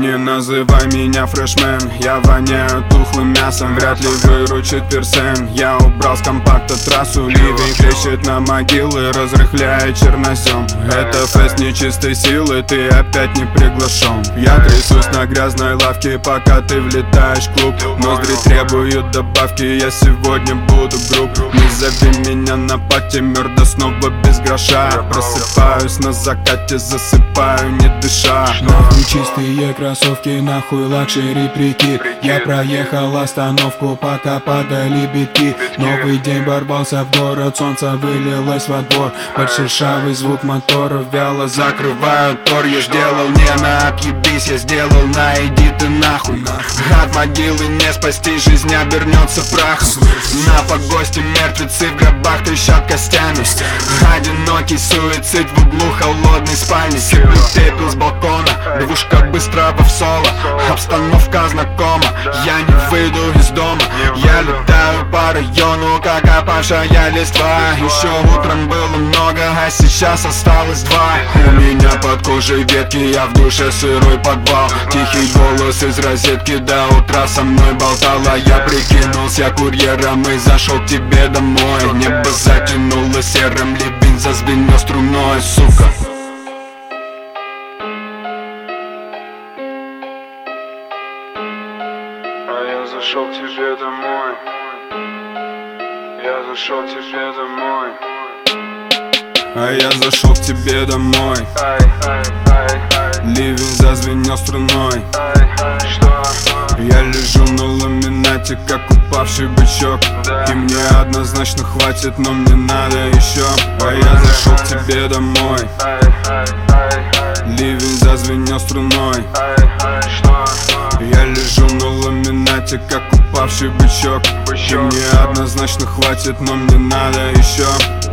Не называй меня фрешмен, я воняю тухлым мясом. Вряд ли выручит персен. Я убрал с компакта трассу, ливень хлещет на могилы, разрыхляя чернозем. Это фест нечистой силы, ты опять не приглашен. Я трясусь на грязной лавке, пока ты влетаешь в клуб. Ноздри требуют добавки, я сегодня буду груб. Не зови меня на пати, мёрда снова без гроша. Просыпаюсь на закате, засыпаю не дыша. Нахуй чистые кроссовки, нахуй лакшери прикид. Я проехал остановку, пока падали битки. Новый день ворвался в город, солнце вылилось во двор. Под шершавый звук моторов вяло закрывают тор. Я сделал не на отъебись, я сделал на иди ты нахуй. От могилы не спасти, жизнь обернется прахом. На погосте мертвецы в гробах трещат костями. Одинокий суицид в углу холодной спальни. Сыплю пепел с балкона, двушка быстрого в соло. Обстановка знакома, я не выйду из дома. Я летаю по району, как опавшая листва. Еще утром было много, а сейчас осталось два. У меня под кожей ветки, я в душе сырой подвал. Тихий голос из розетки до утра со мной болтала. Я прикинулся курьером и зашел к тебе домой. Небо затянуло серым, ливень зазвенел струной, сука. Я зашел к тебе домой. Я зашел к тебе домой. Я зашел к тебе домой. Ливень зазвенел струной. Я лежу на ламинате, как упавший бычок. И мне однозначно хватит, но мне надо еще. Я зашел к тебе домой. Ливень зазвенел струной. Я лежу на ламинате, как упавший бычок. И мне однозначно хватит, но мне надо еще.